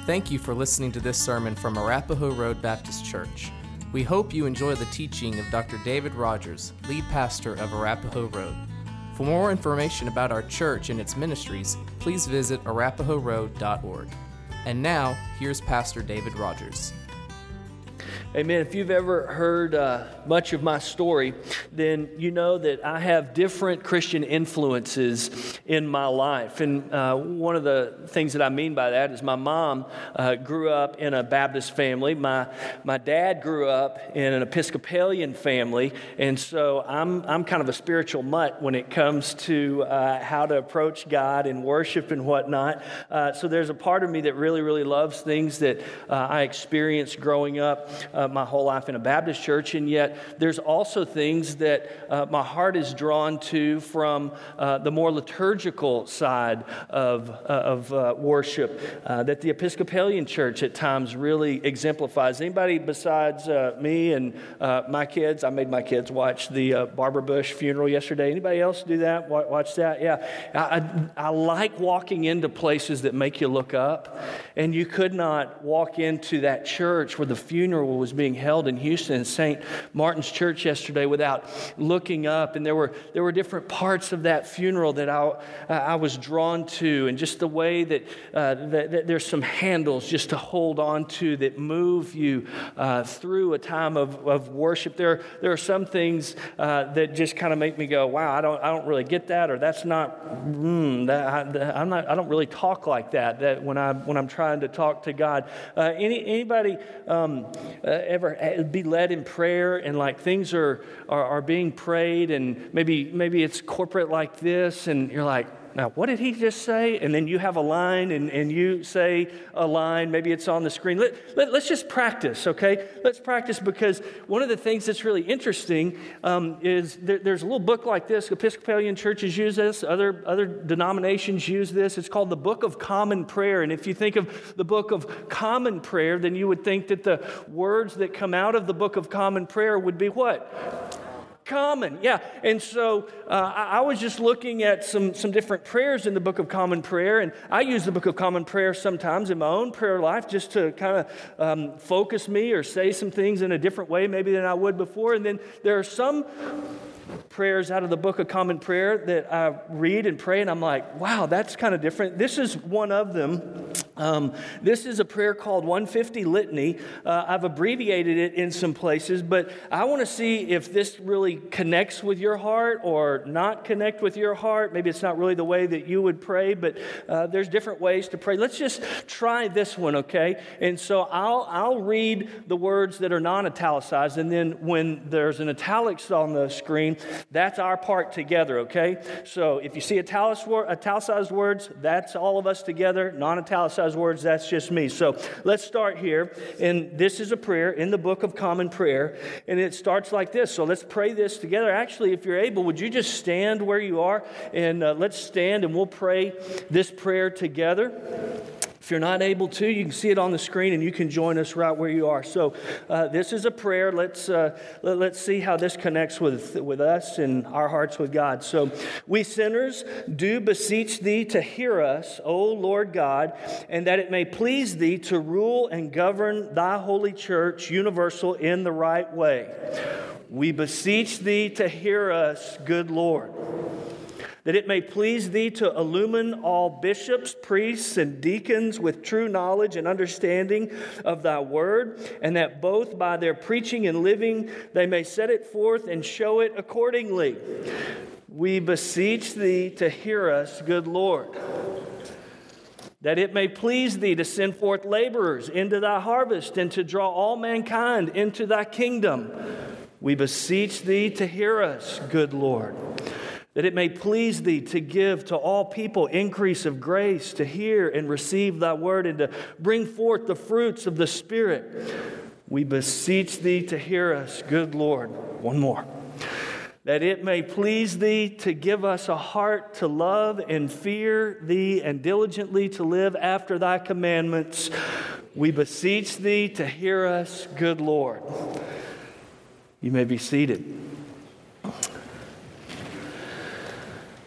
Thank you for listening to this sermon from Arapahoe Road Baptist Church. We hope you enjoy the teaching of Dr. David Rogers, lead pastor of Arapahoe Road. For more information about our church and its ministries, please visit arapahoeroad.org. And now, here's Pastor David Rogers. Amen. If you've ever heard much of my story, then you know that I have different Christian influences in my life. And one of the things that I mean by that is my mom grew up in a Baptist family. My dad grew up in an Episcopalian family. And so I'm kind of a spiritual mutt when it comes to how to approach God and worship and whatnot. So there's a part of me that really, really loves things that I experienced growing up my whole life in a Baptist church, and yet there's also things that my heart is drawn to from the more liturgical side of worship that the Episcopalian church at times really exemplifies. Anybody besides me and my kids? I made my kids watch the Barbara Bush funeral yesterday. Anybody else do that? Watch that? Yeah. I like walking into places that make you look up, and you could not walk into that church where the funeral was being held in Houston, St. Martin's Church yesterday, without looking up. And there were different parts of that funeral that I was drawn to, and just the way that there's some handles just to hold on to that move you through a time of worship. There are some things that just kind of make me go, wow, I don't really get that, or that's not. I don't really talk like that. That when I'm trying to talk to God. Anybody ever be led in prayer and like things are being prayed, and maybe it's corporate like this, and you're like, now, what did he just say? And then you have a line, and you say a line. Maybe it's on the screen. Let's just practice, okay? Let's practice, because one of the things that's really interesting is there's a little book like this. Episcopalian churches use this. Other denominations use this. It's called the Book of Common Prayer. And if you think of the Book of Common Prayer, then you would think that the words that come out of the Book of Common Prayer would be what? Common, yeah. And so I was just looking at some different prayers in the Book of Common Prayer, and I use the Book of Common Prayer sometimes in my own prayer life just to kind of focus me or say some things in a different way maybe than I would before. And then there are some prayers out of the Book of Common Prayer that I read and pray, and I'm like, wow, that's kind of different. This is one of them. This is a prayer called 150 Litany. I've abbreviated it in some places, but I want to see if this really connects with your heart or not connect with your heart. Maybe it's not really the way that you would pray, but there's different ways to pray. Let's just try this one, okay? And so I'll read the words that are non-italicized, and then when there's an italics on the screen, that's our part together, okay? So if you see italicized words, that's all of us together. Non-italicized words, that's just me. So let's start here. And this is a prayer in the Book of Common Prayer, and it starts like this. So let's pray this together. Actually, if you're able, would you just stand where you are? And let's stand and we'll pray this prayer together. If you're not able to, you can see it on the screen, and you can join us right where you are. So this is a prayer. Let's see how this connects with us and our hearts with God. So, we sinners do beseech Thee to hear us, O Lord God, and that it may please Thee to rule and govern Thy holy church universal in the right way. We beseech Thee to hear us, good Lord. That it may please Thee to illumine all bishops, priests, and deacons with true knowledge and understanding of Thy word, and that both by their preaching and living they may set it forth and show it accordingly. We beseech Thee to hear us, good Lord. That it may please Thee to send forth laborers into Thy harvest and to draw all mankind into Thy kingdom. We beseech Thee to hear us, good Lord. That it may please Thee to give to all people increase of grace, to hear and receive Thy word, and to bring forth the fruits of the Spirit. We beseech Thee to hear us, good Lord. One more. That it may please Thee to give us a heart to love and fear Thee, and diligently to live after Thy commandments. We beseech Thee to hear us, good Lord. You may be seated.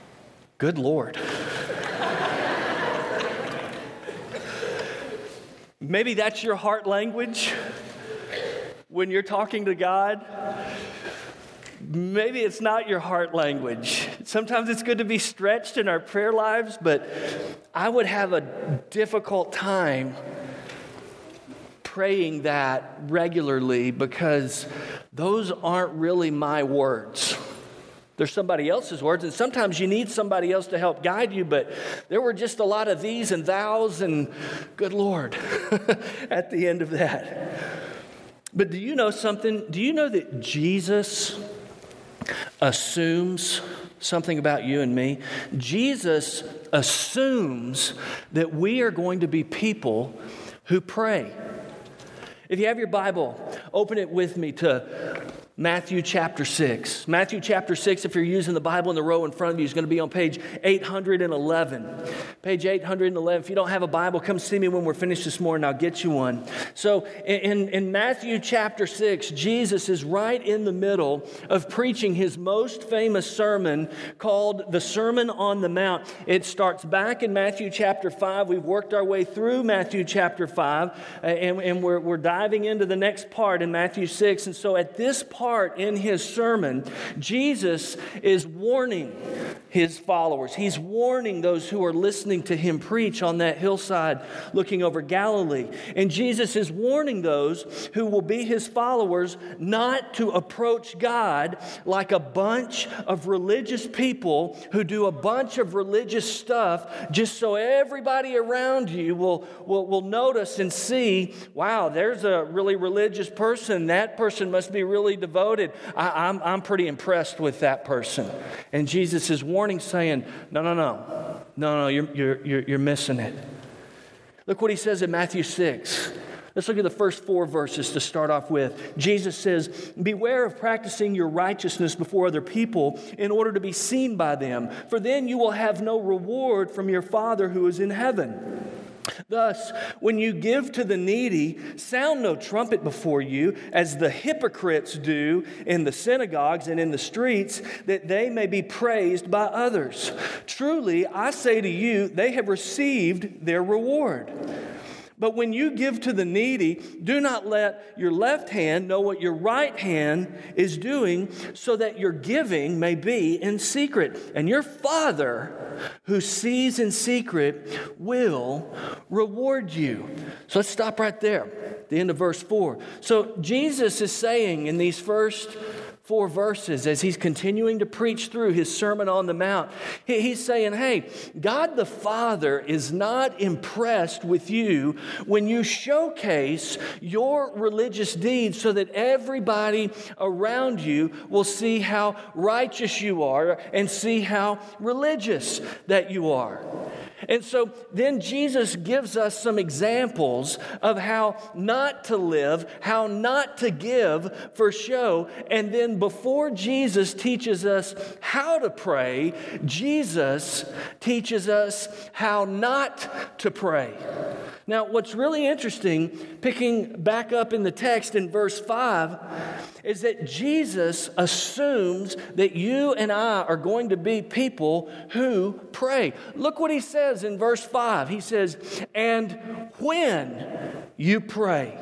Good Lord. Maybe that's your heart language when you're talking to God. Maybe it's not your heart language. Sometimes it's good to be stretched in our prayer lives, but I would have a difficult time praying that regularly because those aren't really my words. They're somebody else's words, and sometimes you need somebody else to help guide you, but there were just a lot of these and thous and good Lord at the end of that. But do you know something? Do you know that Jesus assumes something about you and me? Jesus assumes that we are going to be people who pray. If you have your Bible, open it with me to Matthew chapter 6. Matthew chapter 6, if you're using the Bible in the row in front of you, is going to be on page 811. Page 811. If you don't have a Bible, come see me when we're finished this morning. I'll get you one. So in Matthew chapter 6, Jesus is right in the middle of preaching his most famous sermon called the Sermon on the Mount. It starts back in Matthew chapter 5. We've worked our way through Matthew chapter 5, and we're diving into the next part in Matthew 6. And so at this part in his sermon, Jesus is warning his followers. He's warning those who are listening to him preach on that hillside looking over Galilee. And Jesus is warning those who will be his followers not to approach God like a bunch of religious people who do a bunch of religious stuff just so everybody around you will notice and see, wow, there's a really religious person. That person must be really devoted. I'm pretty impressed with that person. And Jesus is warning, saying, no, you're missing it. Look what he says in Matthew 6. Let's look at the first 4 verses to start off with. Jesus says, "Beware of practicing your righteousness before other people in order to be seen by them, for then you will have no reward from your Father who is in heaven. Thus, when you give to the needy, sound no trumpet before you, as the hypocrites do in the synagogues and in the streets, that they may be praised by others. Truly, I say to you, they have received their reward. But when you give to the needy, do not let your left hand know what your right hand is doing, so that your giving may be in secret. And your Father, who sees in secret, will reward you." So let's stop right there, the end of verse 4. So Jesus is saying in these first 4 verses, as he's continuing to preach through his Sermon on the Mount, he's saying, hey, God the Father is not impressed with you when you showcase your religious deeds so that everybody around you will see how righteous you are and see how religious that you are. And so then Jesus gives us some examples of how not to live, how not to give for show. And then before Jesus teaches us how to pray, Jesus teaches us how not to pray. Now, what's really interesting, picking back up in the text in verse 5, is that Jesus assumes that you and I are going to be people who pray. Look what he says in verse 5. He says, "And when you pray."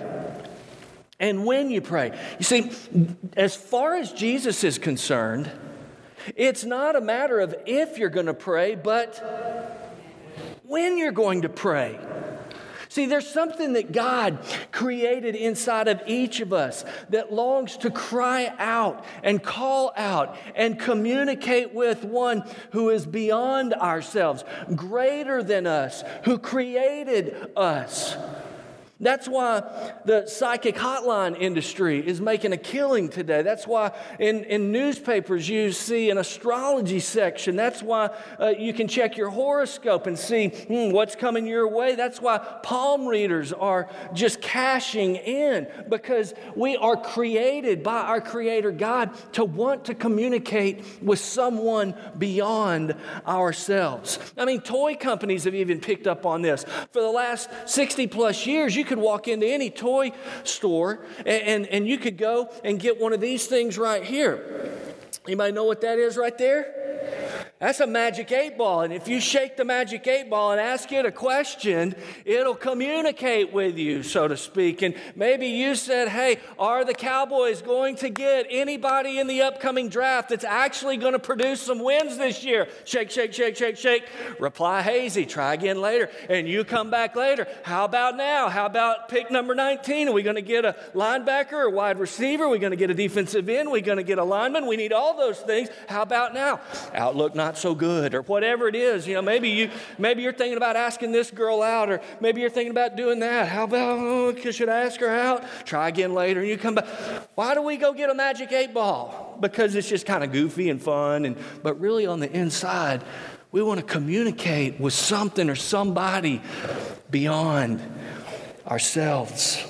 And when you pray. You see, as far as Jesus is concerned, it's not a matter of if you're going to pray, but when you're going to pray. See, there's something that God created inside of each of us that longs to cry out and call out and communicate with one who is beyond ourselves, greater than us, who created us. That's why the psychic hotline industry is making a killing today. That's why in newspapers you see an astrology section. That's why you can check your horoscope and see what's coming your way. That's why palm readers are just cashing in, because we are created by our Creator God to want to communicate with someone beyond ourselves. I mean, toy companies have even picked up on this. For the last 60 plus years, you could walk into any toy store and you could go and get one of these things right here. Anybody know what that is right there? That's a magic 8-ball. And if you shake the magic 8-ball and ask it a question, it'll communicate with you, so to speak. And maybe you said, hey, are the Cowboys going to get anybody in the upcoming draft that's actually going to produce some wins this year? Shake, shake, shake, shake, shake. Reply hazy. Try again later. And you come back later. How about now? How about pick number 19? Are we going to get a linebacker or wide receiver? Are we going to get a defensive end? Are we going to get a lineman? We need all those things. How about now? Outlook not so good, or whatever it is. Maybe you're thinking about asking this girl out, or maybe you're thinking about doing that. How about, should I ask her out? Try again later, and you come back. Why do we go get a magic 8-ball? Because it's just kind of goofy and fun, but really on the inside, we want to communicate with something or somebody beyond ourselves.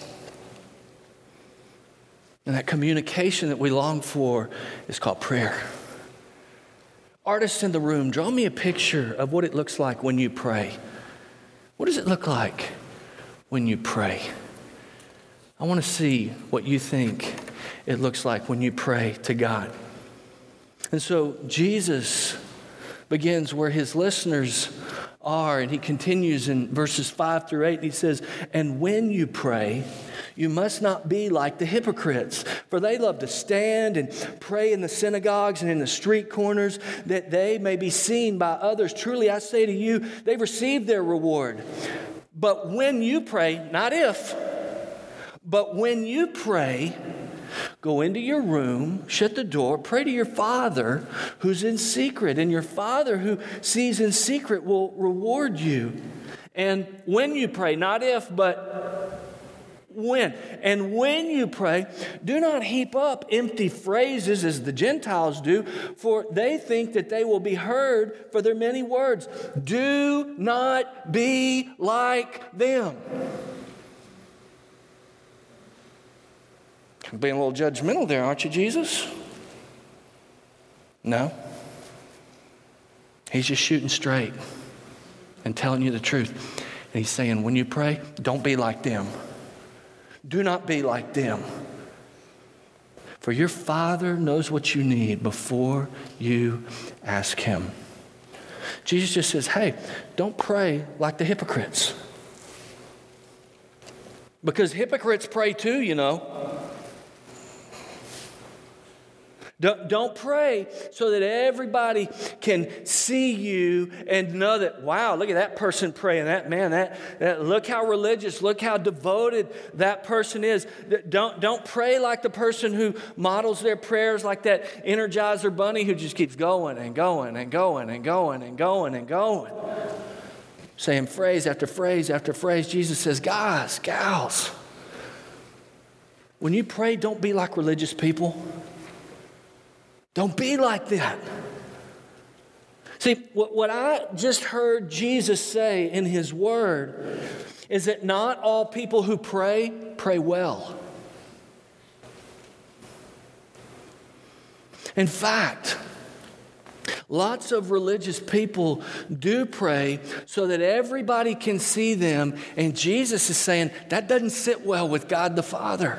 And that communication that we long for is called prayer. Artists in the room, draw me a picture of what it looks like when you pray. What does it look like when you pray? I want to see what you think it looks like when you pray to God. And so Jesus begins where his listeners are, and he continues in verses 5 through 8, and he says, and when you pray, you must not be like the hypocrites, for they love to stand and pray in the synagogues and in the street corners, that they may be seen by others. Truly, I say to you, they've received their reward. But when you pray, not if, but when you pray, go into your room, shut the door, pray to your Father who's in secret, and your Father who sees in secret will reward you. And when you pray, not if, but when. And when you pray, do not heap up empty phrases as the Gentiles do, for they think that they will be heard for their many words. Do not be like them. Being a little judgmental there, aren't you, Jesus? No. He's just shooting straight and telling you the truth. And he's saying, when you pray, don't be like them. Do not be like them. For your Father knows what you need before you ask him. Jesus just says, hey, don't pray like the hypocrites. Because hypocrites pray too, Don't pray so that everybody can see you and know that, wow, look at that person praying. That look how religious, look how devoted that person is. Don't pray like the person who models their prayers like that Energizer bunny who just keeps going and going and going and going and going and going. Saying phrase after phrase after phrase. Jesus says, guys, gals, when you pray, don't be like religious people. Don't be like that. See, what I just heard Jesus say in his word is that not all people who pray well. In fact, lots of religious people do pray so that everybody can see them, and Jesus is saying that doesn't sit well with God the Father.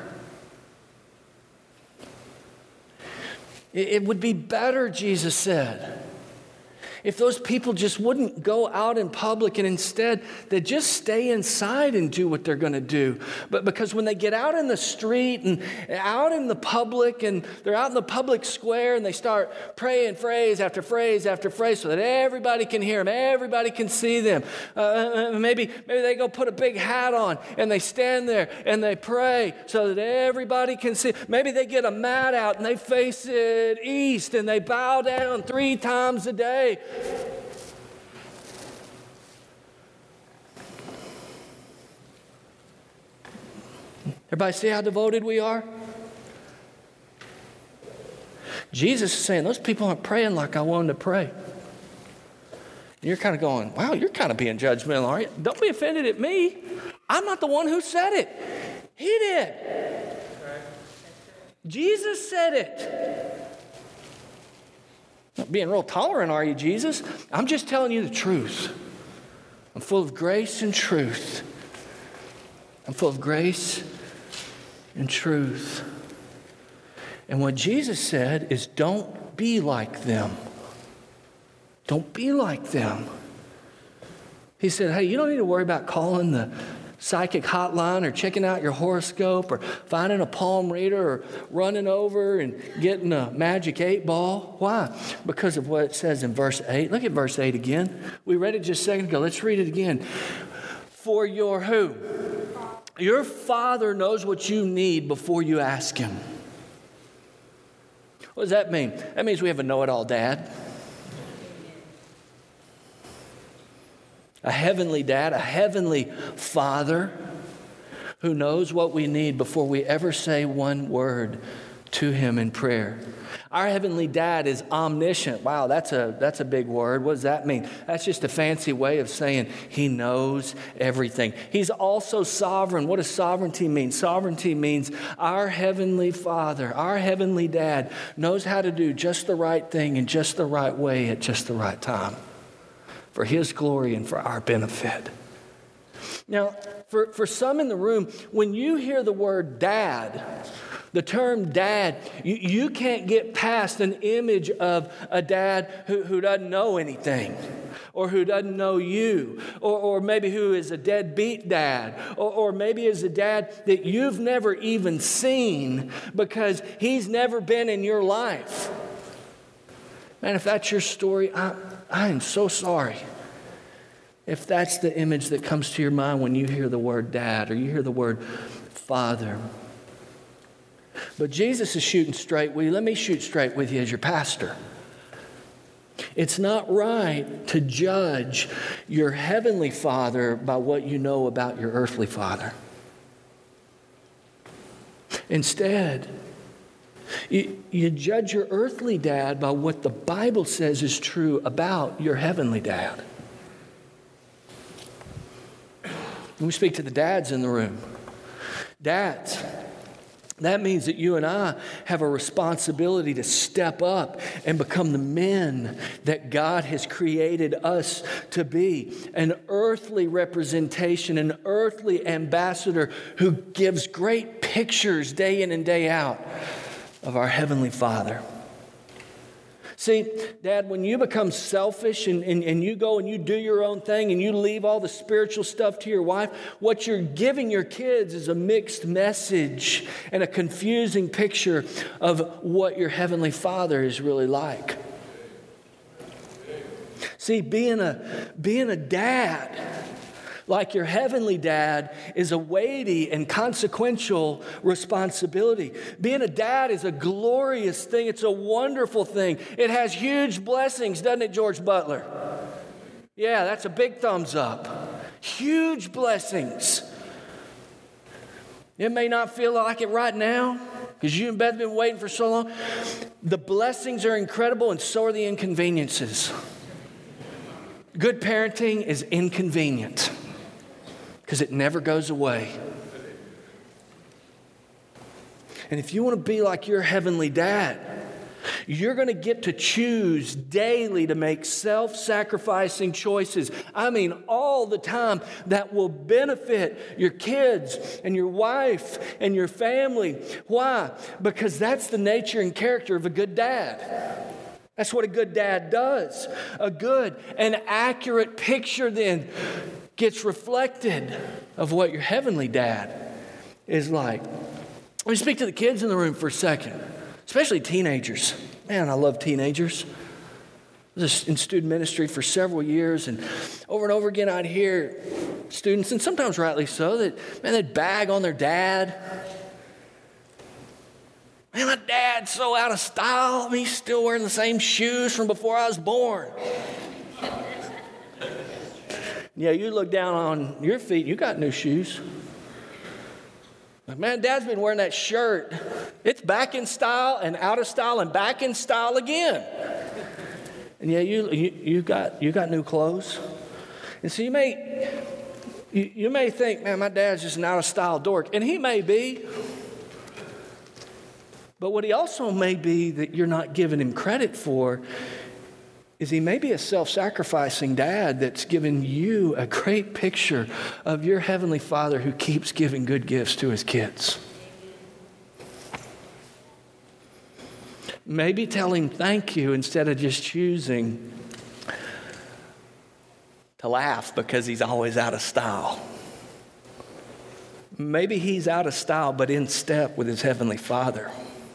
It would be better, Jesus said, if those people just wouldn't go out in public and instead they just stay inside and do what they're going to do. But because when they get out in the street and out in the public and they're out in the public square and they start praying phrase after phrase after phrase so that everybody can hear them, everybody can see them. Maybe they go put a big hat on and they stand there and they pray so that everybody can see. Maybe they get a mat out and they face it east and they bow down 3 times a day. Everybody see how devoted we are? Jesus is saying those people aren't praying like I want them to pray. And you're kind of going, wow, you're kind of being judgmental, aren't you? Don't be offended at me. I'm not the one who said it. He did. Jesus said it. Not being real tolerant, are you, Jesus? I'm just telling you the truth. I'm full of grace and truth. I'm full of grace and truth. And what Jesus said is don't be like them. Don't be like them. He said, hey, you don't need to worry about calling the psychic hotline or checking out your horoscope or finding a palm reader or running over and getting a magic 8-ball. Why? Because of what it says in verse 8. Look at verse 8 again. We read it just a second ago. Let's read it again. For your who? Your Father knows what you need before you ask Him. What does that mean? That means we have a know-it-all dad. A heavenly dad, a heavenly Father who knows what we need before we ever say one word to Him in prayer. Our heavenly dad is omniscient. Wow, that's a big word. What does that mean? That's just a fancy way of saying He knows everything. He's also sovereign. What does sovereignty mean? Sovereignty means our heavenly Father, our heavenly dad knows how to do just the right thing in just the right way at just the right time, for His glory and for our benefit. Now, for some in the room, when you hear the word dad, the term dad, you can't get past an image of a dad who doesn't know anything, or who doesn't know you, or maybe who is a deadbeat dad, or maybe is a dad that you've never even seen because he's never been in your life. Man, if that's your story, I am so sorry. If that's the image that comes to your mind when you hear the word dad or you hear the word father. But Jesus is shooting straight with you. Let me shoot straight with you as your pastor. It's not right to judge your heavenly Father by what you know about your earthly father. Instead, you judge your earthly dad by what the Bible says is true about your heavenly dad. Let me speak to the dads in the room. Dads, that means that you and I have a responsibility to step up and become the men that God has created us to be. An earthly representation, an earthly ambassador who gives great pictures day in and day out of our Heavenly Father. See, Dad, when you become selfish and you go and you do your own thing and you leave all the spiritual stuff to your wife, what you're giving your kids is a mixed message and a confusing picture of what your Heavenly Father is really like. See, being a dad like your heavenly dad is a weighty and consequential responsibility. Being a dad is a glorious thing. It's a wonderful thing. It has huge blessings, doesn't it, George Butler? Yeah, that's a big thumbs up. Huge blessings. It may not feel like it right now because you and Beth have been waiting for so long. The blessings are incredible and so are the inconveniences. Good parenting is inconvenient because it never goes away. And if you want to be like your heavenly dad, you're going to get to choose daily to make self-sacrificing choices. I mean, all the time that will benefit your kids and your wife and your family. Why? Because that's the nature and character of a good dad. That's what a good dad does. A good and accurate picture then gets reflected of what your heavenly dad is like. Let me speak to the kids in the room for a second, especially teenagers. Man, I love teenagers. I was in student ministry for several years, and over again I'd hear students, and sometimes rightly so, that, man, they'd bag on their dad. Man, my dad's so out of style. He's still wearing the same shoes from before I was born. Yeah, you look down on your feet, you got new shoes. Like, man, Dad's been wearing that shirt. It's back in style and out of style and back in style again. And yeah, you got new clothes. And so you may think, man, my dad's just an out of style dork. And he may be. But what he also may be that you're not giving him credit for is he may be a self-sacrificing dad that's given you a great picture of your heavenly Father who keeps giving good gifts to his kids. Maybe tell him thank you instead of just choosing to laugh because he's always out of style. Maybe he's out of style, but in step with his Heavenly Father.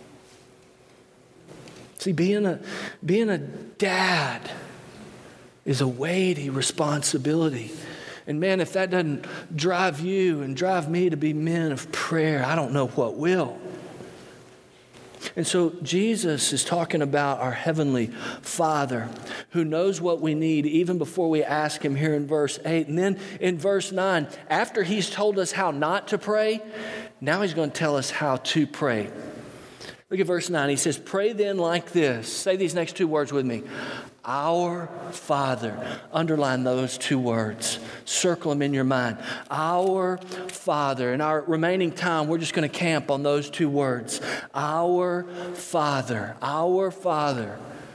See, being a dad is a weighty responsibility. And man, if that doesn't drive you and drive me to be men of prayer, I don't know what will. And so Jesus is talking about our Heavenly Father who knows what we need even before we ask Him here in verse 8. And then in verse 9, after He's told us how not to pray, now He's going to tell us how to pray. Look at verse 9. He says, pray then like this. Say these next two words with me. Our Father. Underline those two words. Circle them in your mind. Our Father. In our remaining time, we're just going to camp on those two words. Our Father. Our Father.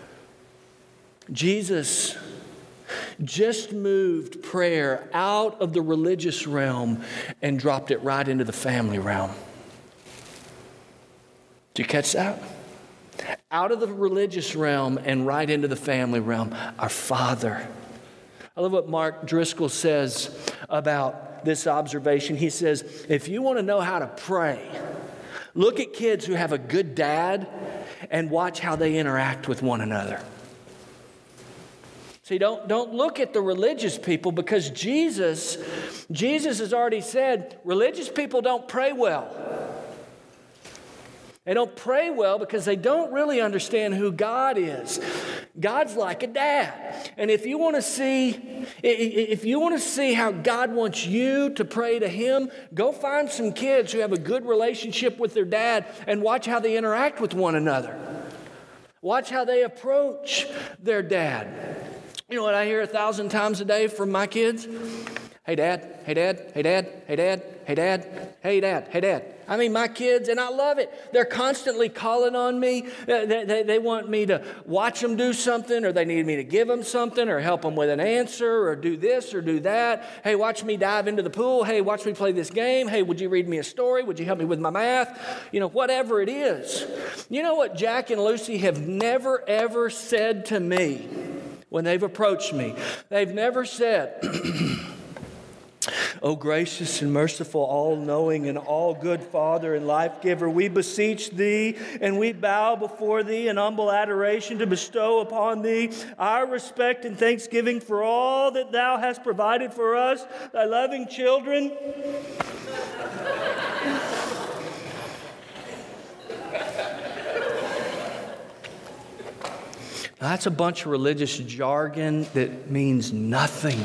Jesus just moved prayer out of the religious realm and dropped it right into the family realm. Do you catch that? Out of the religious realm and right into the family realm. Our Father. I love what Mark Driscoll says about this observation. He says, if you want to know how to pray, look at kids who have a good dad and watch how they interact with one another. See, don't look at the religious people because Jesus has already said religious people don't pray well. They don't pray well because they don't really understand who God is. God's like a dad. And if you want to see how God wants you to pray to Him, go find some kids who have a good relationship with their dad and watch how they interact with one another. Watch how they approach their dad. You know what I hear 1,000 times a day from my kids? Hey, Dad. Hey, Dad. Hey, Dad. Hey, Dad. Hey, Dad. Hey, Dad. Hey, Dad. I mean, my kids, and I love it. They're constantly calling on me. They want me to watch them do something, or they need me to give them something, or help them with an answer, or do this or do that. Hey, watch me dive into the pool. Hey, watch me play this game. Hey, would you read me a story? Would you help me with my math? You know, whatever it is. You know what Jack and Lucy have never, ever said to me when they've approached me? They've never said, O gracious and merciful, all-knowing and all-good Father and life-giver, we beseech Thee and we bow before Thee in humble adoration to bestow upon Thee our respect and thanksgiving for all that Thou hast provided for us, Thy loving children. Now, that's a bunch of religious jargon that means nothing.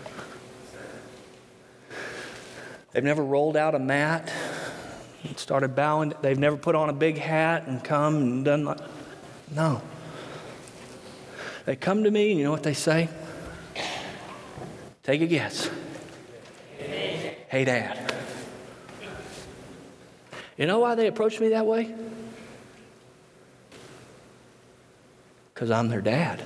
They've never rolled out a mat and started bowing. They've never put on a big hat and come and done like... No. They come to me and you know what they say? Take a guess. Hey, Dad. You know why they approach me that way? Because I'm their dad.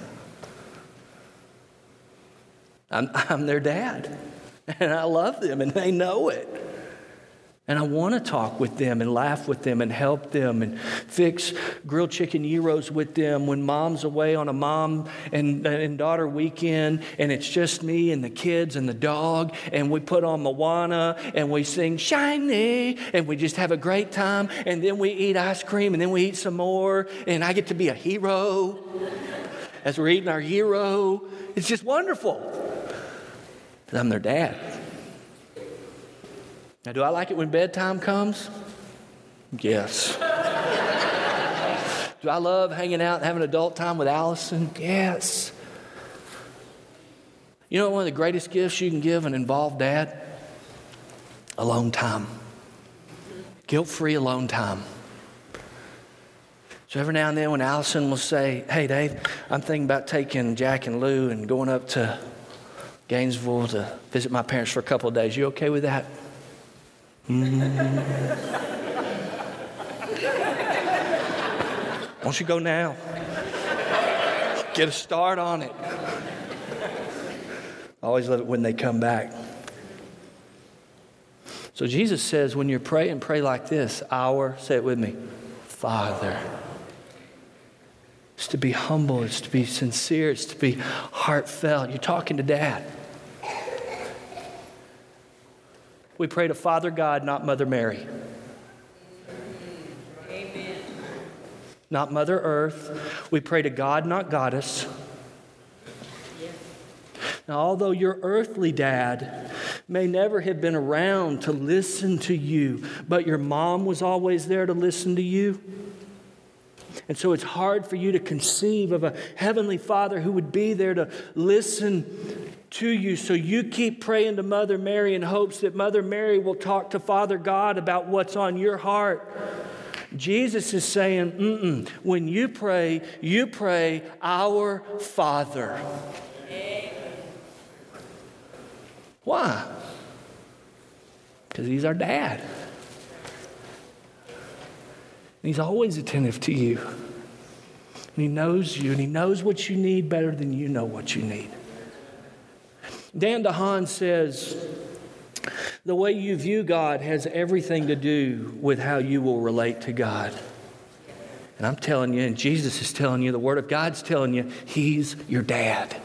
I'm their dad. And I love them, and they know it. And I want to talk with them and laugh with them and help them and fix grilled chicken gyros with them when mom's away on a mom and daughter weekend, and it's just me and the kids and the dog, and we put on Moana, and we sing Shiny, and we just have a great time, and then we eat ice cream, and then we eat some more, and I get to be a hero as we're eating our gyro. It's just wonderful. Because I'm their dad. Now, do I like it when bedtime comes? Yes. Do I love hanging out and having adult time with Allison? Yes. You know one of the greatest gifts you can give an involved dad? Alone time. Guilt-free alone time. So every now and then when Allison will say, hey, Dave, I'm thinking about taking Jack and Lou and going up to Gainesville to visit my parents for a couple of days. You okay with that? Won't you go now? Get a start on it. I always love it when they come back. So Jesus says, when you're praying, pray like this. Say it with me, Father. It's to be humble. It's to be sincere. It's to be heartfelt. You're talking to Dad. We pray to Father God, not Mother Mary. Amen. Not Mother Earth. We pray to God, not Goddess. Now, although your earthly dad may never have been around to listen to you, but your mom was always there to listen to you. And so it's hard for you to conceive of a heavenly Father who would be there to listen to you. So you keep praying to Mother Mary in hopes that Mother Mary will talk to Father God about what's on your heart. Jesus is saying, when you pray, Our Father. Why? Because He's our dad. And He's always attentive to you. And He knows you, and He knows what you need better than you know what you need. Dan DeHaan says, the way you view God has everything to do with how you will relate to God. And I'm telling you, and Jesus is telling you, the Word of God's telling you, He's your dad.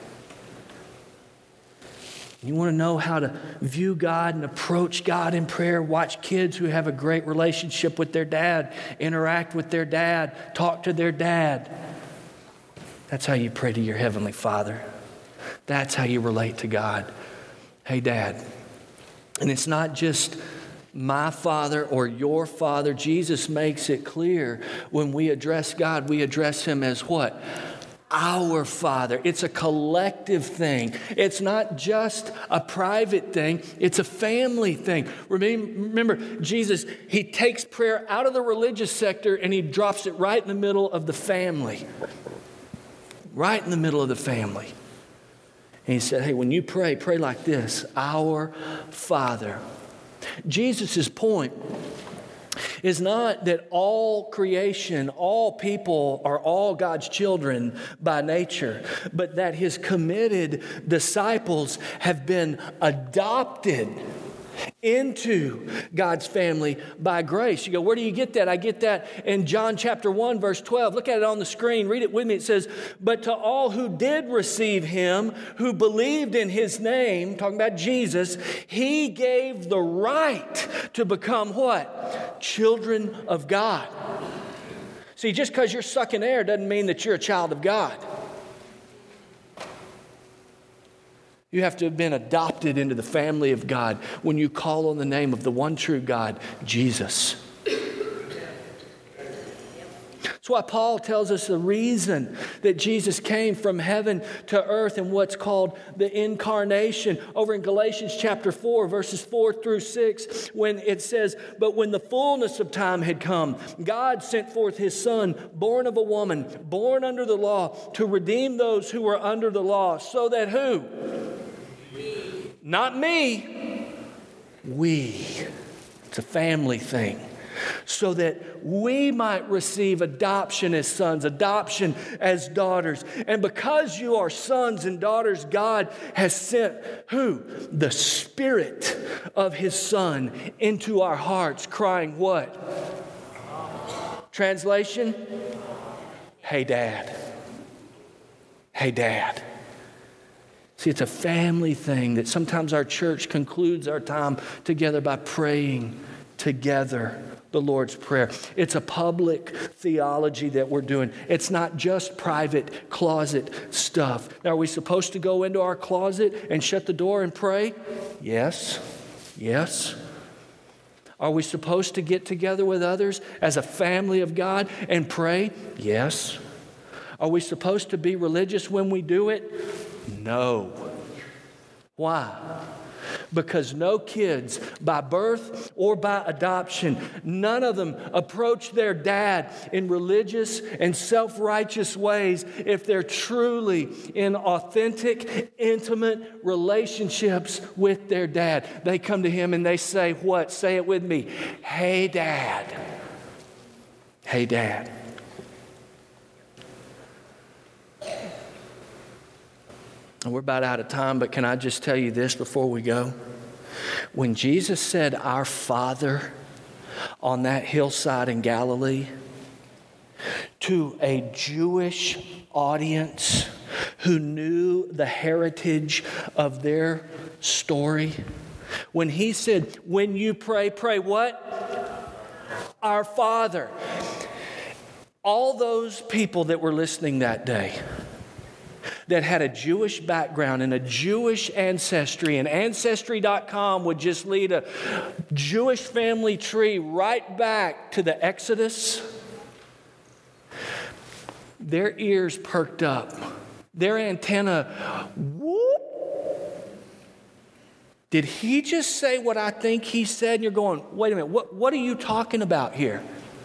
You want to know how to view God and approach God in prayer? Watch kids who have a great relationship with their dad, interact with their dad, talk to their dad. That's how you pray to your Heavenly Father. That's how you relate to God. Hey, Dad. And it's not just my Father or your Father. Jesus makes it clear when we address God, we address Him as what? Our Father. It's a collective thing. It's not just a private thing. It's a family thing. Remember, Jesus, He takes prayer out of the religious sector and He drops it right in the middle of the family. Right in the middle of the family. And He said, hey, when you pray, pray like this. Our Father. Jesus' point is not that all creation, all people are all God's children by nature, but that His committed disciples have been adopted into God's family by grace. You go, where do you get that? I get that in John chapter 1, verse 12. Look at it on the screen. Read it with me. It says, but to all who did receive Him, who believed in His name, talking about Jesus, He gave the right to become what? Children of God. See, just because you're sucking air doesn't mean that you're a child of God. You have to have been adopted into the family of God when you call on the name of the one true God, Jesus. That's why Paul tells us the reason that Jesus came from heaven to earth in what's called the incarnation. Over in Galatians chapter 4, verses 4 through 6, when it says, but when the fullness of time had come, God sent forth His Son, born of a woman, born under the law, to redeem those who were under the law, so that who? Not me. We. It's a family thing. So that we might receive adoption as sons, adoption as daughters. And because you are sons and daughters, God has sent who? The Spirit of His Son into our hearts, crying what? Translation? Hey, Dad. Hey, Dad. See, it's a family thing that sometimes our church concludes our time together by praying together the Lord's Prayer. It's a public theology that we're doing. It's not just private closet stuff. Now, are we supposed to go into our closet and shut the door and pray? Yes. Yes. Are we supposed to get together with others as a family of God and pray? Yes. Are we supposed to be religious when we do it? No. Why? Because no kids, by birth or by adoption, none of them approach their dad in religious and self-righteous ways if they're truly in authentic, intimate relationships with their dad. They come to him and they say what? Say it with me. Hey, Dad. Hey, Dad. And we're about out of time, but can I just tell you this before we go? When Jesus said, Our Father, on that hillside in Galilee, to a Jewish audience who knew the heritage of their story, when he said, when you pray, pray what? Our Father. All those people that were listening that day that had a Jewish background and a Jewish ancestry, and Ancestry.com would just lead a Jewish family tree right back to the Exodus, their ears perked up, their antenna, whoop. Did he just say what I think he said? And you're going, wait a minute, what are you talking about here?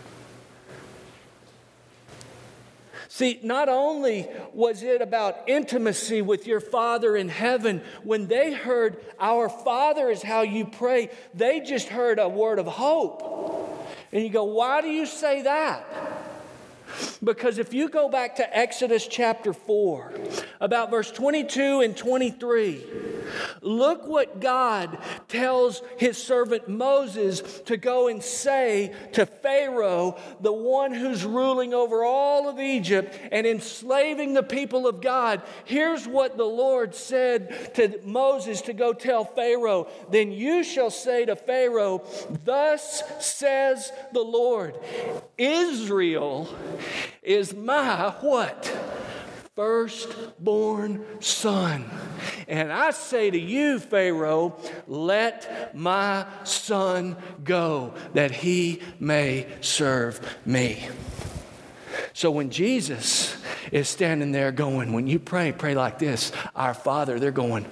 See, not only was it about intimacy with your Father in heaven, when they heard, our Father is how you pray, they just heard a word of hope. And you go, why do you say that? Because if you go back to Exodus chapter 4, about verse 22 and 23, look what God tells his servant Moses to go and say to Pharaoh, the one who's ruling over all of Egypt and enslaving the people of God. Here's what the Lord said to Moses to go tell Pharaoh. Then you shall say to Pharaoh, thus says the Lord, Israel is my what? Firstborn son. And I say to you, Pharaoh, let my son go, that he may serve me. So when Jesus is standing there going, when you pray, pray like this, our Father, they're going,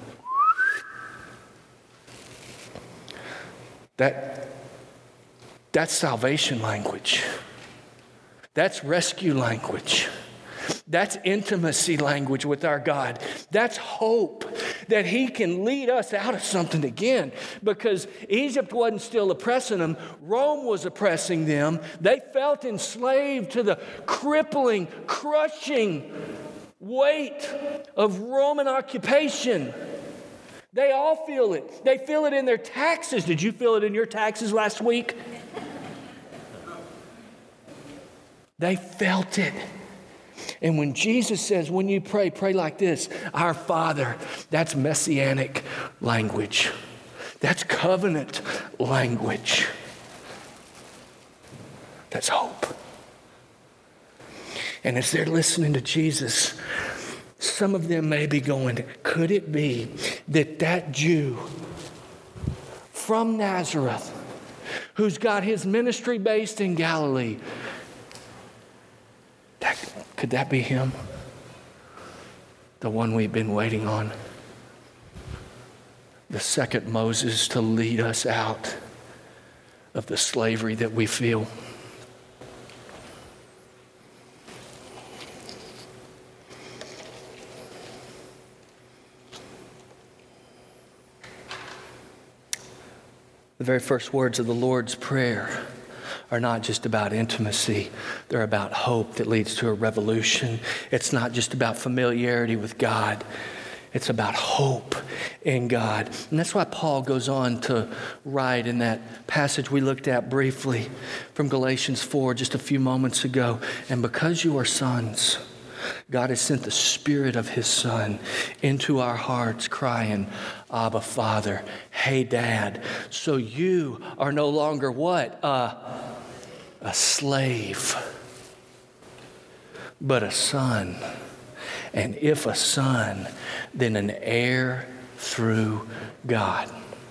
that's salvation language. That's rescue language. That's intimacy language with our God. That's hope that he can lead us out of something again. Because Egypt wasn't still oppressing them. Rome was oppressing them. They felt enslaved to the crippling, crushing weight of Roman occupation. They all feel it. They feel it in their taxes. Did you feel it in your taxes last week? They felt it. And when Jesus says, when you pray, pray like this, our Father, that's messianic language. That's covenant language. That's hope. And as they're listening to Jesus, some of them may be going, could it be that Jew from Nazareth, who's got his ministry based in Galilee, could that be him? The one we've been waiting on. The second Moses to lead us out of the slavery that we feel. The very first words of the Lord's Prayer are not just about intimacy. They're about hope that leads to a revolution. It's not just about familiarity with God. It's about hope in God. And that's why Paul goes on to write in that passage we looked at briefly from Galatians 4 just a few moments ago. And because you are sons, God has sent the Spirit of His Son into our hearts, crying, Abba, Father, hey, Dad. So you are no longer what? A slave, but a son. And if a son, then an heir through God.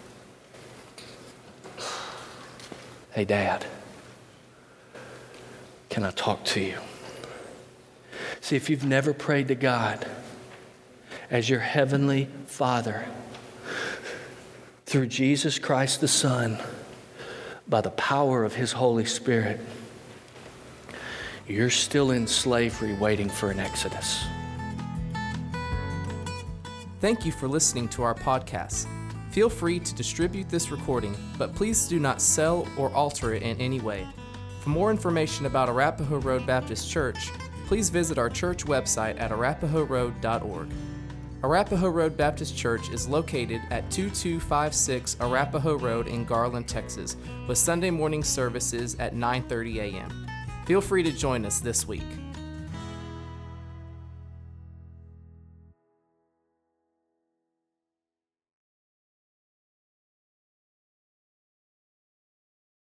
Hey, Dad, can I talk to you? See, if you've never prayed to God as your heavenly Father through Jesus Christ the Son, by the power of His Holy Spirit, you're still in slavery waiting for an exodus. Thank you for listening to our podcast. Feel free to distribute this recording, but please do not sell or alter it in any way. For more information about Arapahoe Road Baptist Church, please visit our church website at arapahoeroad.org. Arapahoe Road Baptist Church is located at 2256 Arapahoe Road in Garland, Texas, with Sunday morning services at 9:30 a.m. Feel free to join us this week.